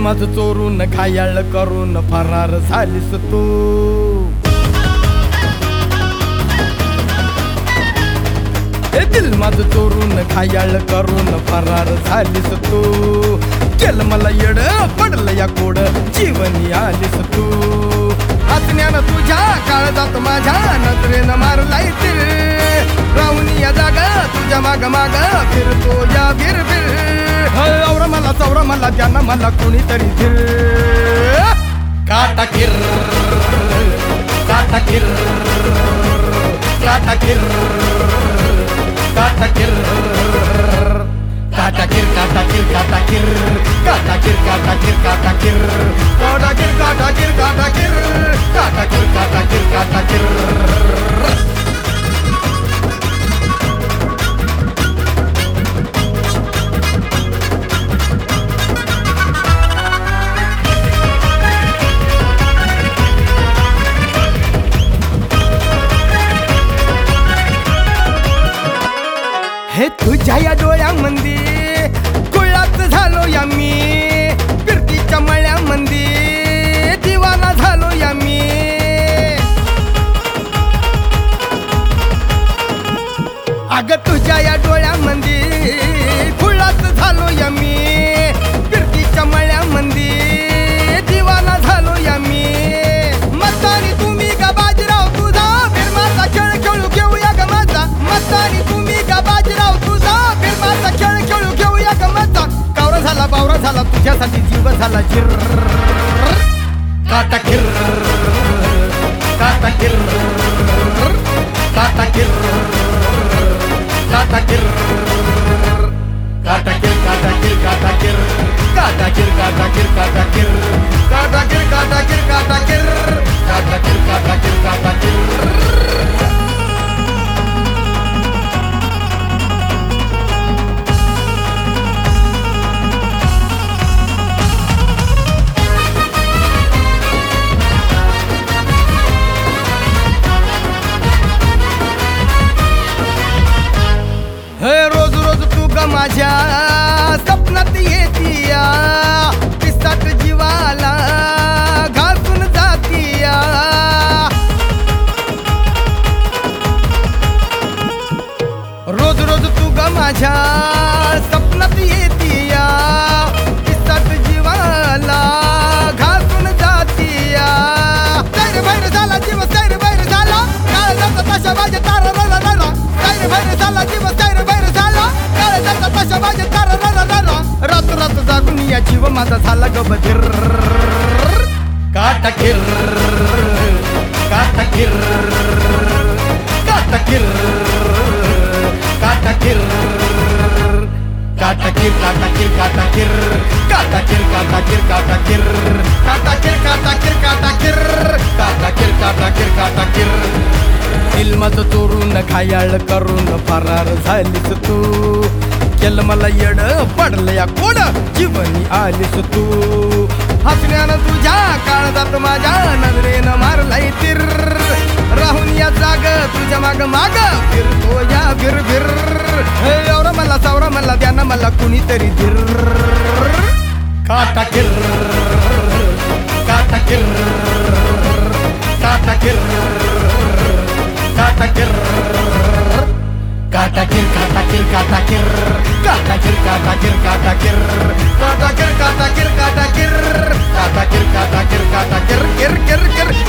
माझं चोरून घायाळ करून फरार झालीस तू. हे दिल माझं चोरून घायाळ करून फरार झालीस तू. केलं मला येड पडलं या कोड जीवनी आलीस तू. हसण्यानं तुझ्या काळजात माझ्या नजरेनं मारलाय तीर. राहून या जागा तुझ्या माग माग फिरतो या बिरबिर. औरा मला चौरा मला त्यांना मला कोणीतरी धीर. काटा किर काटा किर काटा किर काटा किर काटा किर काटा किर काटा किर काटा किर काटा किर काटा किर काटा किर काटा किर काटा किर काटा किर काटा किर काटा किर. हे तुझ्या या डोळ्यामंदी कुळात झालो या मी. फिरतीच्या मळ्यामंदी दिवाना झालो या मी. अगं तुझ्या या डोळ्यामंदी कुळात झालो या मी. फिरतीच्या मळ्यामंदी दिवाना झालो या मी. मस्तानी तुम्ही का बाजीराव तुझा बिरमाचा खेळ खेळू घेऊया ग माझा. मस्तानी तुम्ही का बाजीराव तुझा बिरमाचा खेळ खेळू घेऊया ग माझा. कावरा झाला बावरा झाला तुझ्यासाठी जीव झाला चिर. काटा किर काटा किर काटा किर काटा किर काटा किर काटा किर काटा किर काटा किर काटा किर काटा किर काटा किर काटा किर काटा किर काटा किर काटा किर काटा किर. रोज रोज तू ग माझ्या स्वप्नात येतीया. पिसाट जीवाला घासून जातीया. रोज रोज तू ग माझ्या स्वप्नात येतीया. पिसाट जीवाला घासून जातीया. सैर भैर झाला जीव सैर भैर झाला. काळजाचा तशा माझ्या तारा रला रला. सैर भैर झाला जीव सैर भैर झाला. काळजाचा तशा माझ्या तारा रला रला. रात रात जागून या जीव माझा झाला ग बधीर. काटा किर काटा किर काटा किर काटा किर काटा किर काटा किर काटा किर काटा किर काटा किर काटा किर काटा किर काटा किर काटा किर काटा किर काटा किर काटा किर. दिल माझं चोरून घायाळ करून फरार झालीस तू. केलं मला येड पडलं या कोड जीवनी आलीस तू. हसण्यानं तुझ्या काळजात माझ्या नजरेनं मारलाय तीर. राहून या जाग तुझ्या माग माग फिरतो या बिरबिर. एवढा मला सावरा मला द्याना मला कुणीतरी धीर. काटा किर काटा किर काटा किर काटा किर काटा किर काटा किर काटा किर काटा किर काटा किर काटा किर काटा किर काटा किर काटा किर काटा किर काटा किर काटा किर किर किर किर